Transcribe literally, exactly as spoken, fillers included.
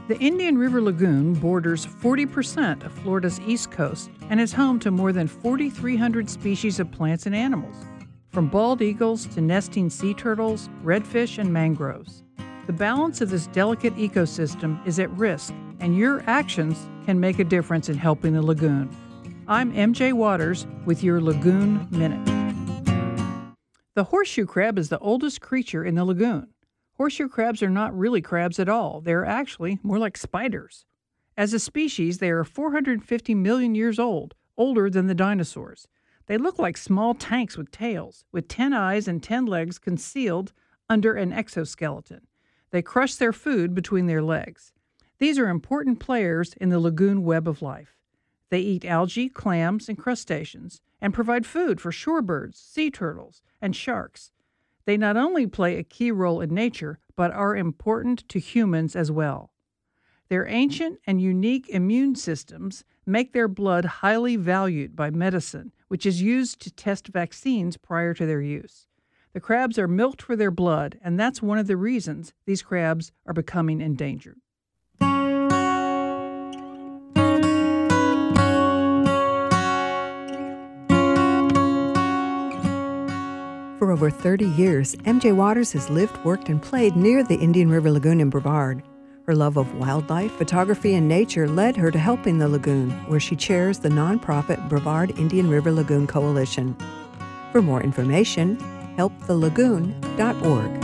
The Indian River Lagoon borders forty percent of Florida's east coast and is home to more than four thousand three hundred species of plants and animals, from bald eagles to nesting sea turtles, redfish, and mangroves. The balance of this delicate ecosystem is at risk, and your actions can make a difference in helping the lagoon. I'm M J Waters with your Lagoon Minute. The horseshoe crab is the oldest creature in the lagoon. Horseshoe crabs are not really crabs at all. They're actually more like spiders. As a species, they are four hundred fifty million years old, older than the dinosaurs. They look like small tanks with tails, with ten eyes and ten legs concealed under an exoskeleton. They crush their food between their legs. These are important players in the lagoon web of life. They eat algae, clams, and crustaceans, and provide food for shorebirds, sea turtles, and sharks. They not only play a key role in nature, but are important to humans as well. Their ancient and unique immune systems make their blood highly valued by medicine, which is used to test vaccines prior to their use. The crabs are milked for their blood, and that's one of the reasons these crabs are becoming endangered. For over thirty years, M J Waters has lived, worked, and played near the Indian River Lagoon in Brevard. Her love of wildlife, photography, and nature led her to helping the lagoon, where she chairs the nonprofit Brevard Indian River Lagoon Coalition. For more information, help the lagoon dot org.